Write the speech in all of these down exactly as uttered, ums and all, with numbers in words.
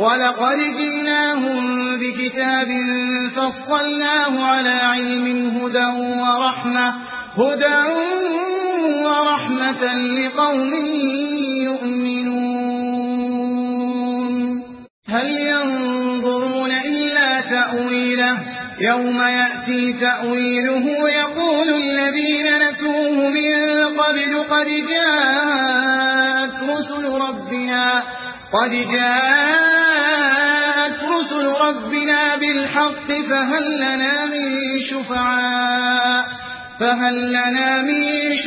ولقد جئناهم بكتاب فصلناه على علم هدى ورحمة, هدى ورحمة لقوم يؤمنون. هل ينظرون إلا تأويله, يوم يأتي تأويله يقول الذين نسوه من قبل قد جاءت رسل ربنا قد جاءت رسل ربنا بالحق فهل لنا من شفعاء فهل لنا من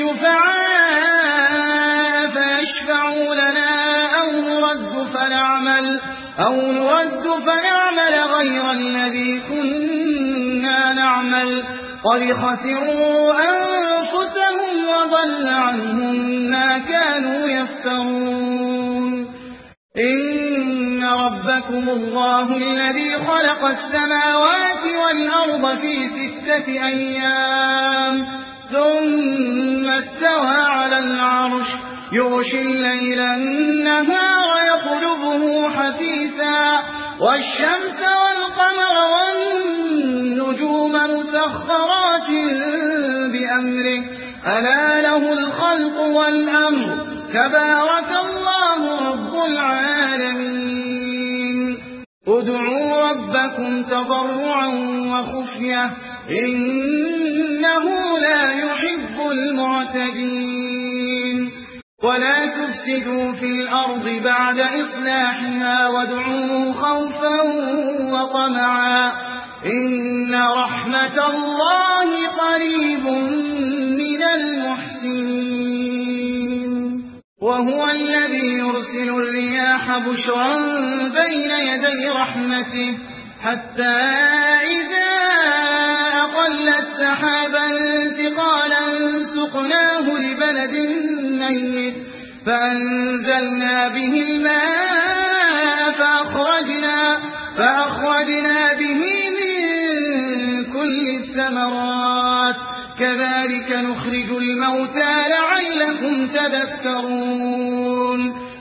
شفعاء فيشفعوا لنا أو نرد فنعمل أو نرد فنعمل غير الذي كنا نعمل قد خسروا أنفسهم وضل عنهم ما كانوا يفترون. إن ربكم الله الذي خلق السماوات والأرض في ستة أيام ثم استوى على العرش يغشي الليل النهار يطلبه حثيثا والشمس والقمر والنجوم مسخرات بأمره ألا له الخلق والأمر تبارك الله رب العالمين. ادعوا ربكم تضرعا وخفية إنه لا يحب المعتدين. ولا تفسدوا في الأرض بعد إصلاحها وادعوه خوفا وطمعا إن رحمة الله قريب من المحسنين. وهو الذي يرسل الرياح بشرا بين يدي رحمته حتى إذا أقلت سحابا ثقالا سقناه لبلد ميت فأنزلنا به الماء فأخرجنا, فأخرجنا به من كل الثمرات كذلك نخرج الموتى لعلكم تذكرون.